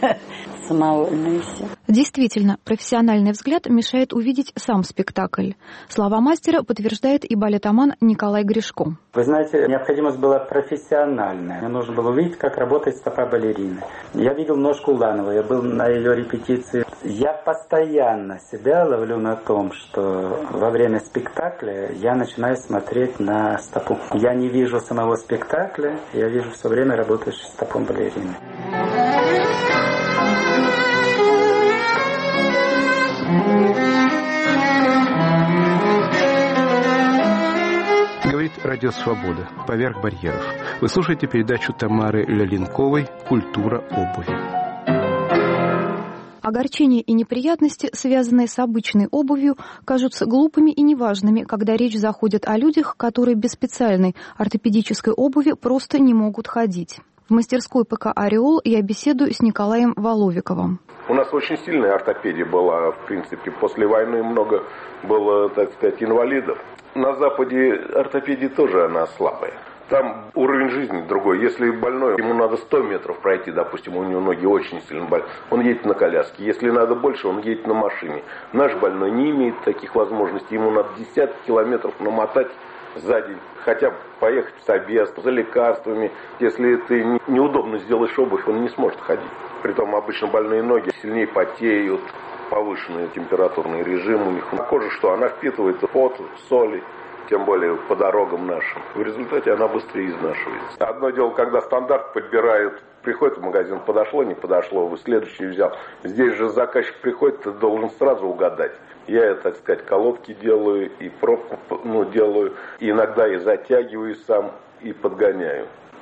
Самовольно и все. Действительно, профессиональный взгляд мешает увидеть сам спектакль. Слова мастера подтверждает и балетоман Николай Гришко. Вы знаете, необходимость была профессиональная. Мне нужно было увидеть, как работает стопа балерины. Я видел ножку Улановой, я был на ее репетиции. Я постоянно себя ловлю на том, что во время спектакля я начинаю смотреть на стопу. Я не вижу самого спектакля, я вижу все время работающую стопом балерины. Говорит Радио Свобода. Поверх барьеров. Вы слушаете передачу Тамары Лялинковой «Культура обуви». Огорчения и неприятности, связанные с обычной обувью, кажутся глупыми и неважными, когда речь заходит о людях, которые без специальной ортопедической обуви просто не могут ходить. В мастерской ПК «Ореол» я беседую с Николаем Воловиковым. У нас очень сильная ортопедия была, в принципе. После войны много было, так сказать, инвалидов. На Западе ортопедия тоже она слабая. Там уровень жизни другой. Если больной, ему надо сто метров пройти, допустим, у него ноги очень сильно болят, он едет на коляске. Если надо больше, он едет на машине. Наш больной не имеет таких возможностей. Ему надо десятки километров намотать за день. Хотя бы поехать в собес за лекарствами. Если ты неудобно сделаешь обувь, он не сможет ходить. Притом обычно больные ноги сильнее потеют, повышенный температурный режим у них. На коже что? Она впитывает пот, соли, тем более по дорогам нашим. В результате она быстрее изнашивается. Одно дело, когда стандарт подбирают, приходит в магазин, подошло, не подошло, вы следующий взял. Здесь же заказчик приходит, ты должен сразу угадать. Я, так сказать, колодки делаю, и пробку ну, делаю, и иногда и затягиваю сам, и подгоняю.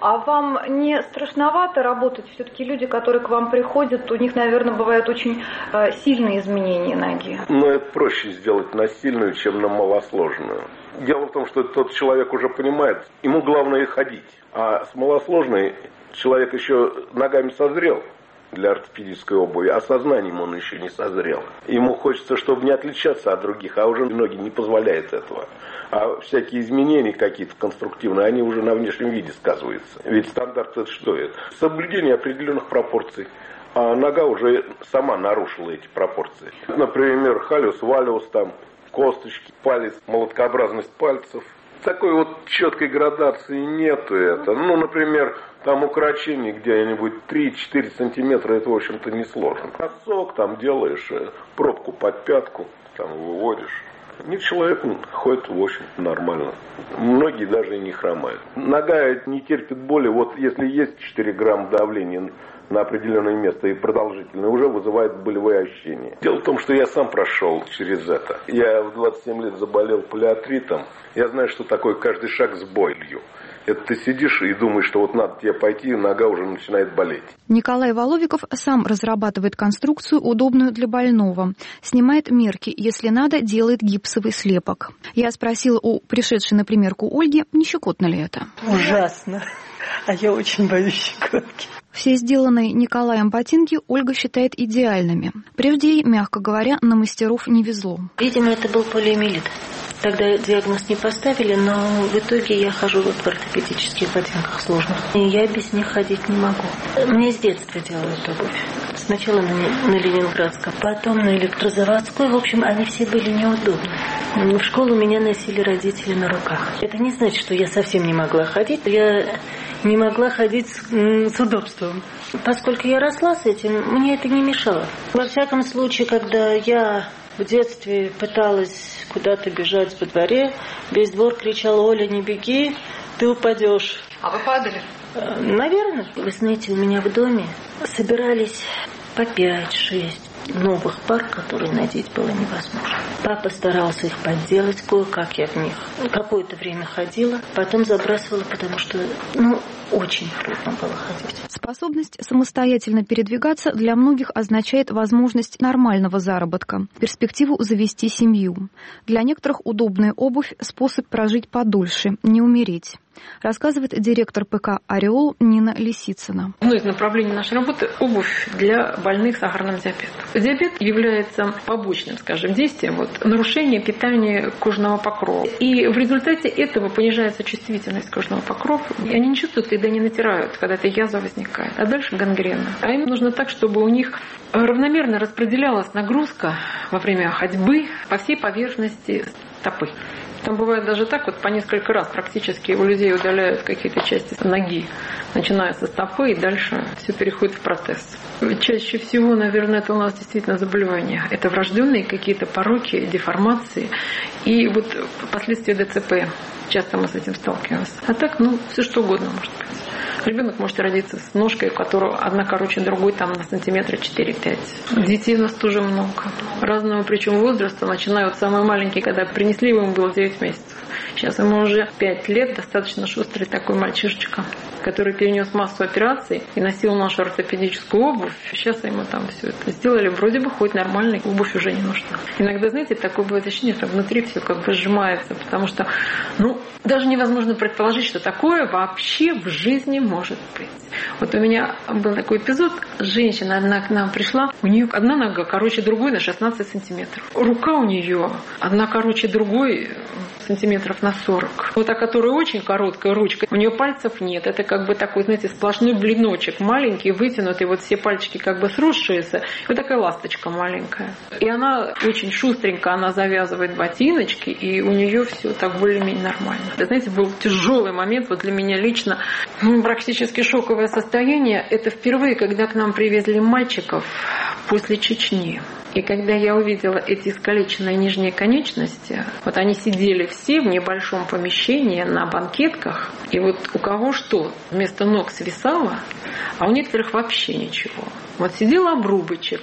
А вам не страшновато работать? Все-таки люди, которые к вам приходят, у них, наверное, бывают очень э, сильные изменения ноги. Но это проще сделать на сильную, чем на малосложную. Дело в том, что тот человек уже понимает, ему главное ходить. А с малосложной человек еще ногами созрел для ортопедической обуви, а сознанием он еще не созрел. Ему хочется, чтобы не отличаться от других, а уже ноги не позволяют этого. А всякие изменения какие-то конструктивные, они уже на внешнем виде сказываются. Ведь стандарт это что это? Соблюдение определенных пропорций. А нога уже сама нарушила эти пропорции. Например, халиус, валиус, там, косточки, палец, молоткообразность пальцев. Такой вот четкой градации нету это. Ну, например, там укорочение где-нибудь три-четыре сантиметра, это, в общем-то, несложно. Носок там делаешь, пробку под пятку, там выводишь. Не человек ходит, в общем, нормально. Многие даже и не хромают. Нога не терпит боли. Вот если есть четыре грамма давления на определенное место и продолжительное, уже вызывает болевые ощущения. Дело в том, что я сам прошел через это. Я в двадцать семь лет заболел полиартритом. Я знаю, что такое каждый шаг с болью. Это ты сидишь и думаешь, что вот надо тебе пойти, и нога уже начинает болеть. Николай Воловиков сам разрабатывает конструкцию, удобную для больного. Снимает мерки, если надо, делает гипсовый слепок. Я спросила у пришедшей на примерку Ольги, не щекотно ли это. Ужасно. А я очень боюсь щекотки. Все сделанные Николаем ботинки Ольга считает идеальными. Прежде ей, мягко говоря, на мастеров не везло. Видимо, это был полиомиелит. Тогда диагноз не поставили, но в итоге я хожу вот в ортопедических ботинках сложных. И я без них ходить не могу. Мне с детства делают обувь. Сначала на, на Ленинградском, потом на Электрозаводской. В общем, они все были неудобны. В школу меня носили родители на руках. Это не значит, что я совсем не могла ходить. Я не могла ходить с, с удобством. Поскольку я росла с этим, мне это не мешало. Во всяком случае, когда я в детстве пыталась куда-то бежать во дворе, весь двор кричал: «Оля, не беги, ты упадешь». А вы падали? Наверное. Вы знаете, у меня в доме собирались по пять-шесть новых пар, которые надеть было невозможно. Папа старался их подделать, кое-как я в них какое-то время ходила, потом забрасывала, потому что, ну, очень трудно было ходить. Способность самостоятельно передвигаться для многих означает возможность нормального заработка, перспективу завести семью. Для некоторых удобная обувь – способ прожить подольше, не умереть, рассказывает директор ПК «Ореол» Нина Лисицына. Одно из направлений нашей работы – обувь для больных сахарным диабетом. Диабет является побочным, скажем, действием вот, нарушения питания кожного покрова. И в результате этого понижается чувствительность кожного покрова. И они не чувствуют, когда не натирают, когда эта язва возникает. А дальше гангрена. А им нужно так, чтобы у них равномерно распределялась нагрузка во время ходьбы по всей поверхности стопы. Там бывает даже так, вот по несколько раз практически у людей удаляют какие-то части ноги, начиная со стопы, и дальше все переходит в протез. Чаще всего, наверное, это у нас действительно заболевания. Это врожденные какие-то пороки, деформации и вот последствия ДЦП. Часто мы с этим сталкиваемся. А так, ну, все что угодно может быть. Ребенок может родиться с ножкой, у которого одна короче другой, там на сантиметра четыре-пять. Детей у нас тоже много. Разного причем возраста, начиная от самой маленькой, когда принесли его, ему было девять месяцев. Сейчас ему уже пять лет, достаточно шустрый такой мальчишечка, который перенес массу операций и носил нашу ортопедическую обувь. Сейчас ему там все это сделали, вроде бы хоть нормальной, обувь уже не нужна. Иногда, знаете, такое бывает ощущение, что внутри все как бы сжимается, потому что, ну, даже невозможно предположить, что такое вообще в жизни может быть. Вот у меня был такой эпизод, женщина одна к нам пришла, у нее одна нога короче другой на шестнадцать сантиметров. Рука у нее одна короче другой сантиметров на сорок. Вот та, которая очень короткая ручка, у нее пальцев нет. Это как бы такой, знаете, сплошной блиночек маленький, вытянутый, вот все пальчики как бы сросшиеся. Вот такая ласточка маленькая. И она очень шустренько, она завязывает ботиночки, и у нее все так более-менее нормально. Это, знаете, был тяжелый момент вот для меня лично. Ну, практически шоковое состояние. Это впервые, когда к нам привезли мальчиков после Чечни. И когда я увидела эти искалеченные нижние конечности, вот они сидели все в небольшом помещении на банкетках, и вот у кого что, вместо ног свисало, а у некоторых вообще ничего. Вот сидел обрубочек,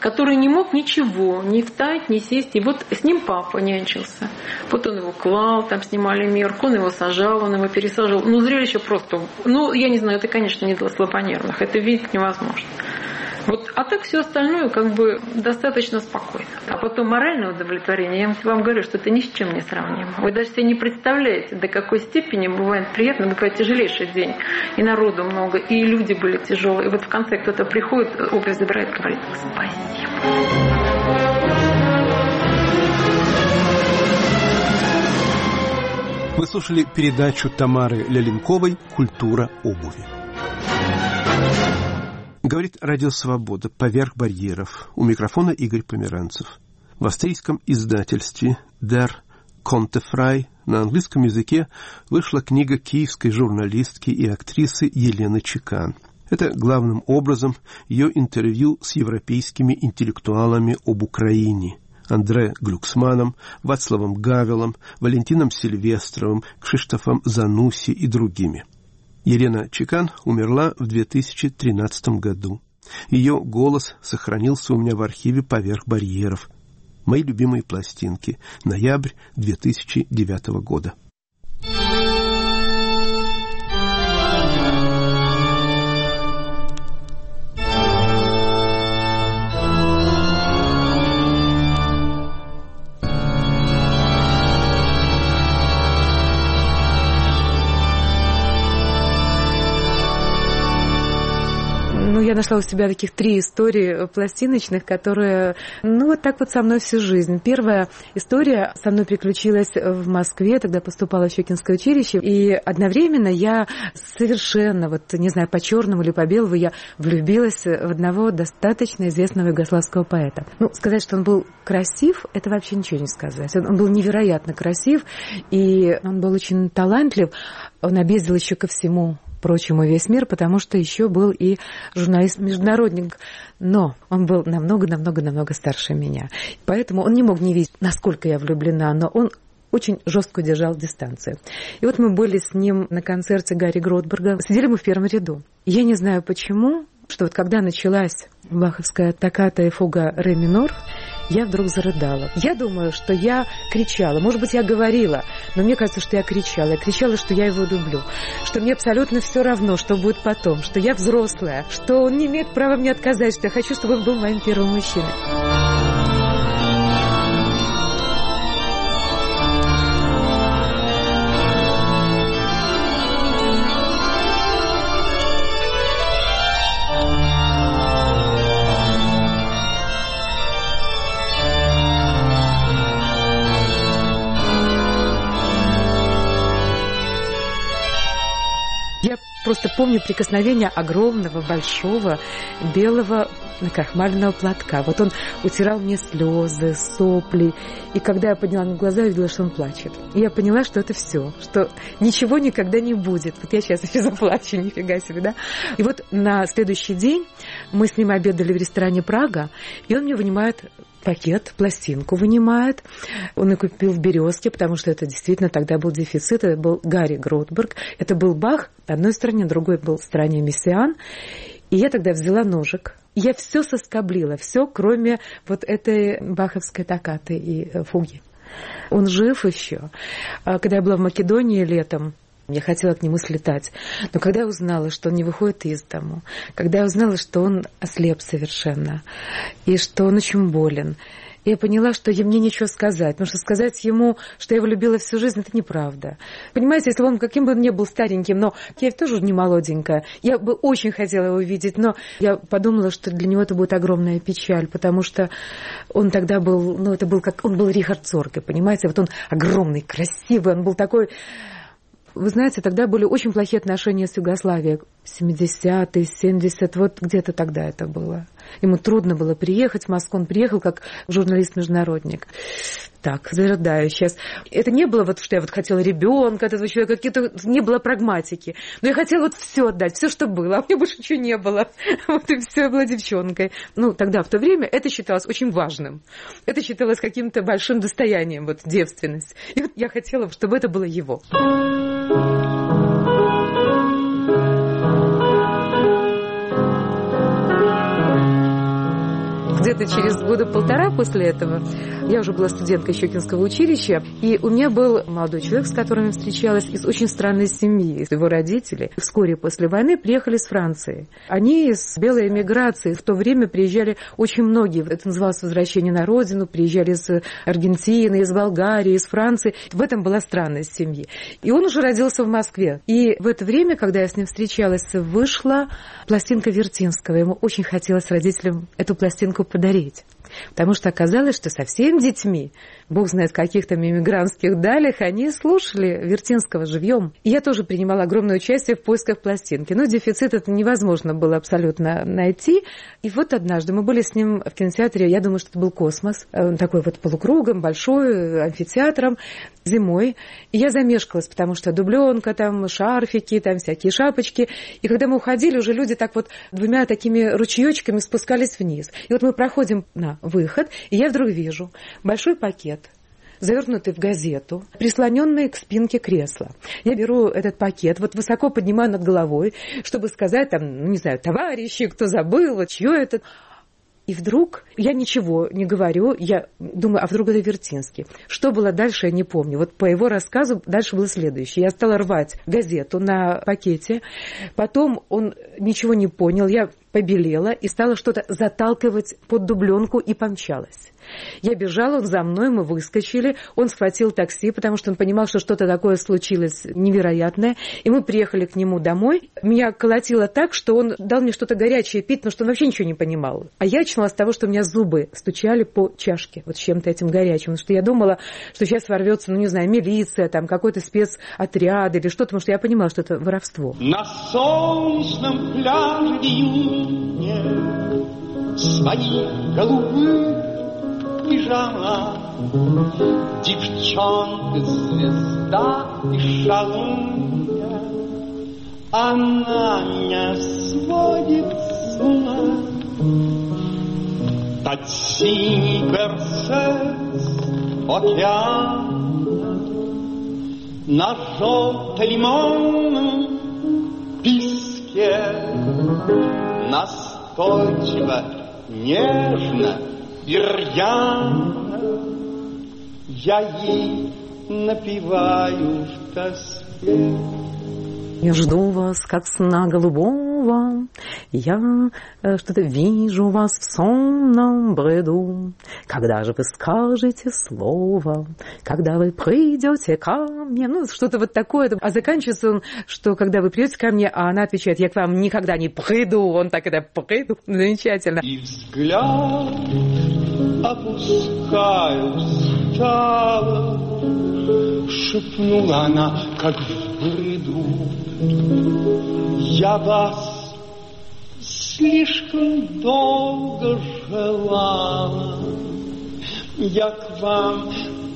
который не мог ничего, ни встать, ни сесть. И вот с ним папа нянчился. Вот он его клал, там снимали мерку, он его сажал, он его пересаживал. Ну, зрелище просто... Ну, я не знаю, это, конечно, не для слабонервных. Это видеть невозможно. Вот, а так все остальное как бы достаточно спокойно. А потом моральное удовлетворение, я вам говорю, что это ни с чем не сравнимо. Вы даже себе не представляете, до какой степени бывает приятно, бывает тяжелейший день. И народу много, и люди были тяжелые. И вот в конце кто-то приходит, образ забирает, говорит: спасибо. Вы слушали передачу Тамары Лялинковой «Культура обуви». Говорит Радио Свобода «Поверх барьеров». У микрофона Игорь Померанцев. В австрийском издательстве Der Kontefrei на английском языке вышла книга киевской журналистки и актрисы Елены Чекан. Это главным образом ее интервью с европейскими интеллектуалами об Украине. Андре Глюксманом, Вацлавом Гавелом, Валентином Сильвестровым, Кшиштофом Зануси и другими. Елена Чекан умерла в две тысячи тринадцатом году. Ее голос сохранился у меня в архиве «Поверх барьеров». Мои любимые пластинки. Ноябрь две тысячи девятого года. Ну, я нашла у себя таких три истории пластиночных, которые, ну, вот так вот со мной всю жизнь. Первая история со мной приключилась в Москве, тогда поступала в Щекинское училище, и одновременно я совершенно, вот, не знаю, по-черному или по-белому, я влюбилась в одного достаточно известного югославского поэта. Ну, сказать, что он был красив, это вообще ничего не сказать. Он, он был невероятно красив, и он был очень талантлив, он объездил еще ко всему прочему весь мир, потому что еще был и журналист-международник. Но он был намного-намного-намного старше меня. Поэтому он не мог не видеть, насколько я влюблена, но он очень жестко держал дистанцию. И вот мы были с ним на концерте Гарри Гротберга. Сидели мы в первом ряду. Я не знаю почему, что вот когда началась баховская токката и фуга ре минор, я вдруг зарыдала. Я думаю, что я кричала. Может быть, я говорила, но мне кажется, что я кричала. Я кричала, что я его люблю, что мне абсолютно все равно, что будет потом, что я взрослая, что он не имеет права мне отказать, что я хочу, чтобы он был моим первым мужчиной. Просто помню прикосновение огромного, большого, белого накрахмаленного платка. Вот он утирал мне слезы, сопли. И когда я подняла глаза, я видела, что он плачет. И я поняла, что это все, что ничего никогда не будет. Вот я сейчас еще заплачу, нифига себе, да? И вот на следующий день мы с ним обедали в ресторане «Прага», и он мне вынимает пакет, пластинку вынимает. Он ее купил в «Березке», потому что это действительно тогда был дефицит. Это был Гарри Гротберг. Это был Бах на одной стороне, другой был в стороне Мессиан. И я тогда взяла ножик. Я все соскоблила, все, кроме вот этой баховской токкаты и фуги. Он жив еще. Когда я была в Македонии летом, я хотела к нему слетать. Но когда я узнала, что он не выходит из дому, когда я узнала, что он ослеп совершенно, и что он очень болен, я поняла, что мне нечего сказать. Потому что сказать ему, что я его любила всю жизнь, это неправда. Понимаете, если бы он каким бы он ни был стареньким, но я тоже не молоденькая, я бы очень хотела его видеть, но я подумала, что для него это будет огромная печаль, потому что он тогда был, ну, это был как, он был Рихард Зорге, понимаете, вот он огромный, красивый, он был такой... Вы знаете, тогда были очень плохие отношения с Югославией. семидесятые, семидесятые, вот где-то тогда это было. Ему трудно было приехать в Москву. Он приехал как журналист-международник. Так, зарыдаю сейчас. Это не было вот, что я вот хотела ребенка, этого человека, какие-то, не было прагматики. Но я хотела вот все отдать, все, что было. А у меня больше ничего не было. Вот и все, я была девчонкой. Ну, тогда, в то время, это считалось очень важным. Это считалось каким-то большим достоянием, вот, девственность. И вот я хотела, чтобы это было его. где-то через года полтора после этого я уже была студенткой Щекинского училища, и у меня был молодой человек, с которым я встречалась, из очень странной семьи. Его родители вскоре после войны приехали с Франции. Они с белой эмиграции. В то время приезжали очень многие. Это называлось возвращение на родину. Приезжали из Аргентины, из Болгарии, из Франции. В этом была странность семьи. И он уже родился в Москве. И в это время, когда я с ним встречалась, вышла пластинка Вертинского. Ему очень хотелось родителям эту пластинку подарить. Потому что оказалось, что со всеми детьми, бог знает в каких там иммигрантских далях, они слушали Вертинского живьем. И я тоже принимала огромное участие в поисках пластинки. Но дефицит это невозможно было абсолютно найти. И вот однажды мы были с ним в кинотеатре, я думаю, что это был «Космос», такой вот полукругом, большой, амфитеатром, зимой. И я замешкалась, потому что дубленка, там шарфики, там всякие шапочки. И когда мы уходили, уже люди так вот двумя такими ручеечками спускались вниз. И вот мы проходим на выход, и я вдруг вижу большой пакет, завернутый в газету, прислоненный к спинке кресла. Я беру этот пакет, вот высоко поднимаю над головой, чтобы сказать, там, ну, не знаю, товарищи, кто забыл, вот чье это. И вдруг я ничего не говорю, я думаю, а вдруг это Вертинский. Что было дальше, я не помню. Вот по его рассказу дальше было следующее. Я стала рвать газету на пакете, потом он ничего не понял, я побелела и стала что-то заталкивать под дубленку и помчалась. Я бежала, он за мной, мы выскочили, он схватил такси, потому что он понимал, что что-то такое случилось невероятное, и мы приехали к нему домой. Меня колотило так, что он дал мне что-то горячее пить, но что он вообще ничего не понимал. А я очнулась от того, что у меня зубы стучали по чашке, вот чем-то этим горячим, потому что я думала, что сейчас ворвется, ну не знаю, милиция, там какой-то спецотряд или что-то, потому что я понимала, что это воровство. На солнечном пляже в июне своих голубых пижама, девчонка, звезда и шалунья, она меня сводит с ума. Под синий берцец океана, на желто-лимонном песке, настойчиво, нежно и рьяно я ей напеваю в тоске. Я жду вас, как сна голубого, я что-то вижу вас в сонном бреду. Когда же вы скажете слово, когда вы придете ко мне? Ну, что-то вот такое. А заканчивается он, что когда вы придете ко мне, а она отвечает, я к вам никогда не приду. Он так это приду. Замечательно. И взгляд опускаю устало, шепнула она, как в бреду. Я вас слишком долго желала, я к вам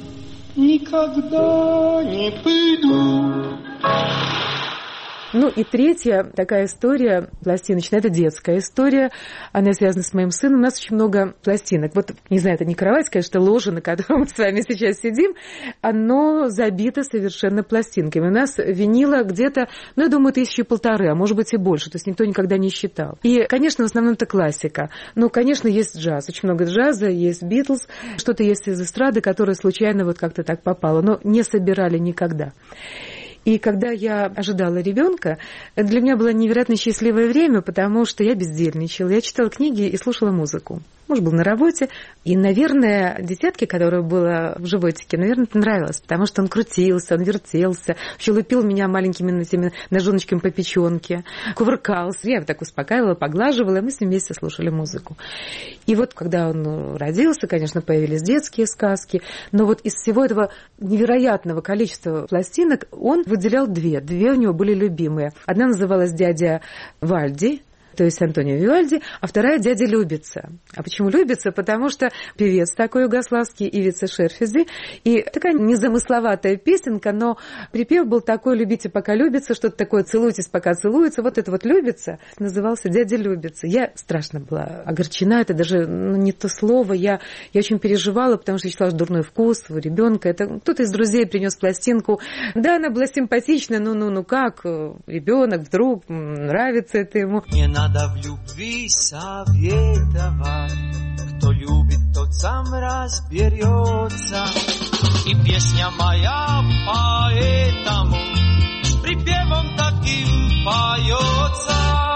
никогда не приду. Ну и третья такая история пластиночная, это детская история, она связана с моим сыном. У нас очень много пластинок. Вот, не знаю, это не кровать, конечно, ложа, на которой мы с вами сейчас сидим, оно забито совершенно пластинками. У нас винила где-то, ну, я думаю, тысячи полторы, а может быть и больше, то есть никто никогда не считал. И, конечно, в основном это классика. Ну, конечно, есть джаз, очень много джаза, есть Битлз, что-то есть из эстрады, которое случайно вот как-то так попало, но не собирали никогда. И когда я ожидала ребенка, для меня было невероятно счастливое время, потому что я бездельничала, я читала книги и слушала музыку. Муж был на работе, и, наверное, дитятке, которая была в животике, наверное, это нравилось, потому что он крутился, он вертелся, вообще лупил меня маленькими этими ножоночками по печенке, кувыркался. Я его так успокаивала, поглаживала, и мы с ним вместе слушали музыку. И вот, когда он родился, конечно, появились детские сказки, но вот из всего этого невероятного количества пластинок он выделял две. Две у него были любимые. Одна называлась «Дядя Вальди», то есть Антонио Вивальди, а вторая «Дядя Любица». А почему Любица? Потому что певец такой югославский, Ивица Шерфези, и такая незамысловатая песенка, но припев был такой «Любите, пока любится», что-то такое «Целуйтесь, пока целуется». Вот это вот «Любица» назывался «Дядя Любица». Я страшно была огорчена, это даже ну, не то слово, я, я очень переживала, потому что я считала, что дурной вкус у ребенка. Это кто-то из друзей принес пластинку. Да, она была симпатичная, ну-ну-ну как, ребенок вдруг, нравится это ему. Не надо в любви советовать, кто кто любит, тот сам разберется. И песня моя поэтому припевом таким поется.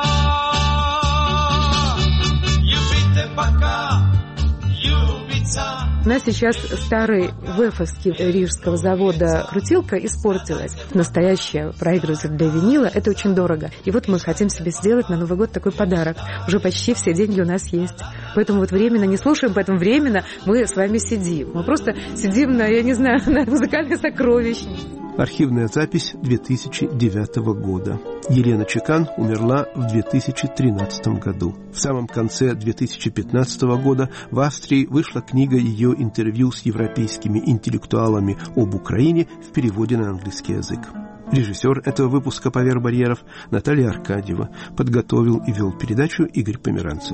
Любите пока, любится. У нас сейчас старый вэфовский рижского завода крутилка испортилась. Настоящая проигрыватель для винила – это очень дорого. И вот мы хотим себе сделать на Новый год такой подарок. Уже почти все деньги у нас есть. Поэтому вот временно не слушаем, поэтому временно мы с вами сидим. Мы просто сидим на, я не знаю, на музыкальной сокровищнице. Архивная запись две тысячи девятого года. Елена Чекан умерла в две тысячи тринадцатом году. В самом конце две тысячи пятнадцатого года в Австрии вышла книга ее интервью с европейскими интеллектуалами об Украине в переводе на английский язык. Режиссер этого выпуска «Поверх барьеров» Наталья Аркадьева. Подготовил и вел передачу Игорь Померанцев.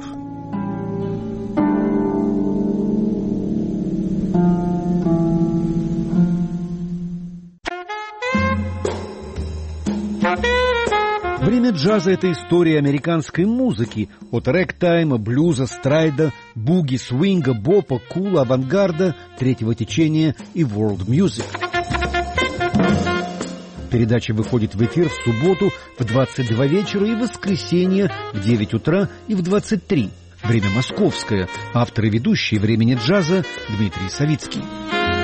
Время джаза – это история американской музыки. От рэг-тайма, блюза, страйда, буги, свинга, бопа, кула, авангарда, третьего течения и world music. Передача выходит в эфир в субботу в двадцать два вечера и в воскресенье в девять утра и в двадцать три. Время московское. Автор и ведущий «Времени джаза» Дмитрий Савицкий.